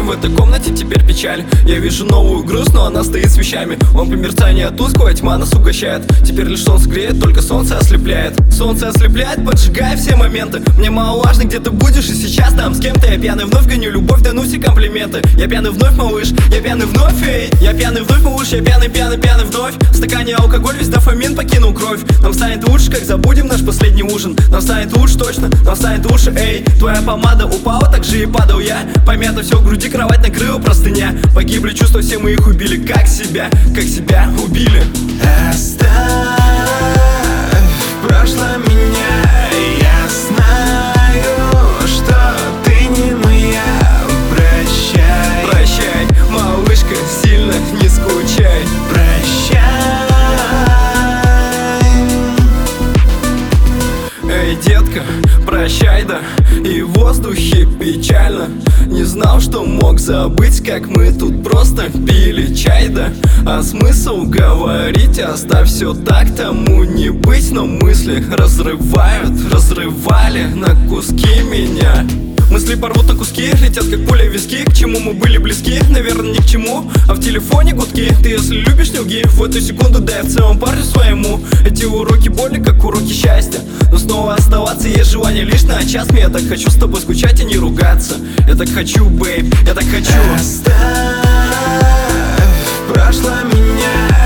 в этой комнате теперь печаль. Я вижу новую грусть, но она стоит с вещами. Он по мерцанию тускло, а тьма нас угощает. Теперь лишь солнце греет, только солнце ослепляет. Солнце ослепляет, поджигая все моменты. Мне мало важно, где ты будешь и сейчас там с кем-то. Я пьяный вновь гоню любовь, да ну все комплименты. Я пьяный вновь, малыш, я пьяный вновь, эй. Я пьяный вновь, малыш, я пьяный, пьяный, пьяный вновь. В стакане алкоголь, весь дофамин покинул кровь. Нам станет лучше, как забудем наш последний ужин. Нам станет лучше точно, нам станет лучше, эй. Твоя помада упала, так же и падал я. Помято все в груди, кровать накрыла простыня. Погибли чувства, все мы их убили, как себя убили. Оставь в прошлом меня. Я знаю, что ты не моя. Прощай, прощай, малышка, сильно не скучай. Прощай. Эй, детка, прощай, да. И в воздухе печально. Не знал, что мог забыть, как мы тут просто пили чай, да. А смысл говорить, оставь все так, тому не быть. Но мысли разрывали на куски меня. Мысли порвут на куски, летят как пуля в виски. К чему мы были близки, наверное, ни к чему. А в телефоне гудки, ты если любишь, не лги. В эту секунду дай в целом парню своему. Эти уроки боли, как уроки счастья. Но снова оставаться есть желание лишь на час. Я так хочу с тобой скучать и не ругаться. Я так хочу, бейб, я так хочу. Оставь в прошлом меня.